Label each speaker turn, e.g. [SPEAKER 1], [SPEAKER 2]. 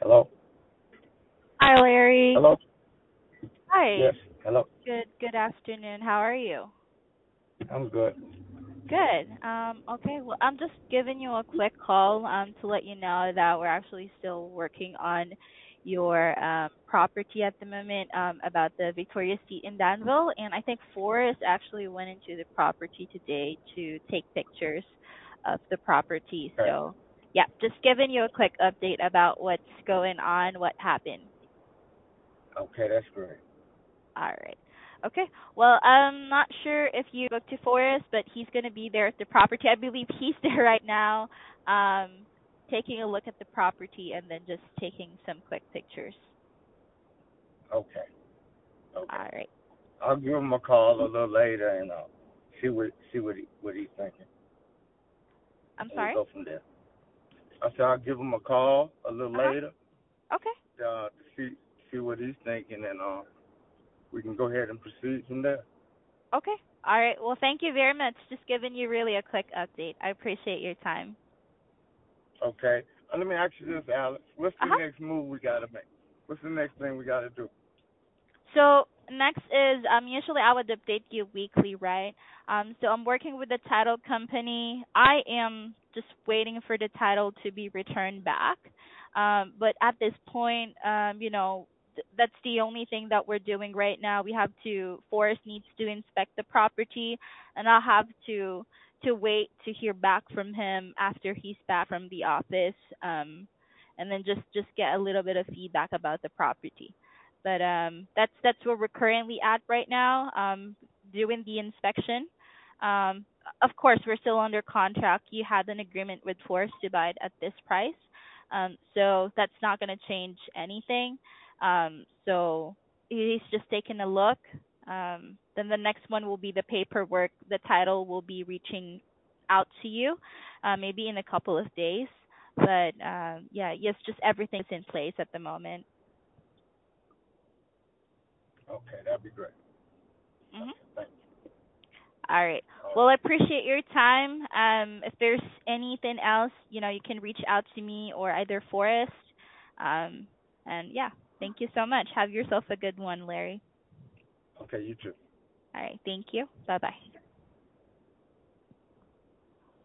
[SPEAKER 1] Hello?
[SPEAKER 2] Hi, Larry.
[SPEAKER 1] Hello?
[SPEAKER 2] Hi.
[SPEAKER 1] Yes. Hello.
[SPEAKER 2] Good afternoon. How are you?
[SPEAKER 1] I'm good.
[SPEAKER 2] Good. Okay. Well, I'm just giving you a quick call to let you know that we're actually still working on your property at the moment about the Victoria Street in Danville, and I think Forrest actually went into the property today to take pictures of the property.
[SPEAKER 1] Okay.
[SPEAKER 2] So, yeah, just giving you a quick update about what's going on, what happened.
[SPEAKER 1] Okay, that's great.
[SPEAKER 2] All right. Okay. Well, I'm not sure if you spoke to Forrest, but he's going to be there at the property. I believe he's there right now, taking a look at the property and then just taking some quick pictures.
[SPEAKER 1] Okay.
[SPEAKER 2] All
[SPEAKER 1] Okay.
[SPEAKER 2] right.
[SPEAKER 1] I'll give him a call a little later and see what he's thinking,
[SPEAKER 2] I'm
[SPEAKER 1] and we
[SPEAKER 2] sorry?
[SPEAKER 1] go from there. I said I'll give him a call a little
[SPEAKER 2] Uh-huh.
[SPEAKER 1] later
[SPEAKER 2] Okay.
[SPEAKER 1] to see what he's thinking, and we can go ahead and proceed from there.
[SPEAKER 2] Okay. All right. Well, thank you very much. Just giving you really a quick update. I appreciate your time.
[SPEAKER 1] Okay. Let me ask you this, Alex. What's the
[SPEAKER 2] Uh-huh.
[SPEAKER 1] next move we gotta make? What's the next thing we gotta do?
[SPEAKER 2] So next is usually I would update you weekly, right? So I'm working with the title company. I am just waiting for the title to be returned back. But at this point, that's the only thing that we're doing right now. We have to Forrest needs to inspect the property, and I'll have to wait to hear back from him after he's back from the office. And then just get a little bit of feedback about the property. But that's where we're currently at right now, doing the inspection. Of course, we're still under contract. You had an agreement with Forest to buy it at this price, so that's not going to change anything. So he's just taking a look. Then the next one will be the paperwork. The title will be reaching out to you, maybe in a couple of days. But yeah, yes, just everything's in place at the moment.
[SPEAKER 1] Okay, that'd be great.
[SPEAKER 2] Mhm.
[SPEAKER 1] Okay, thank you.
[SPEAKER 2] All right.
[SPEAKER 1] All
[SPEAKER 2] Well, I
[SPEAKER 1] right.
[SPEAKER 2] appreciate your time. If there's anything else, you can reach out to me or either Forrest. Um, and yeah, thank you so much. Have yourself a good one, Larry.
[SPEAKER 1] Okay, you too.
[SPEAKER 2] All right. Thank you. Bye bye.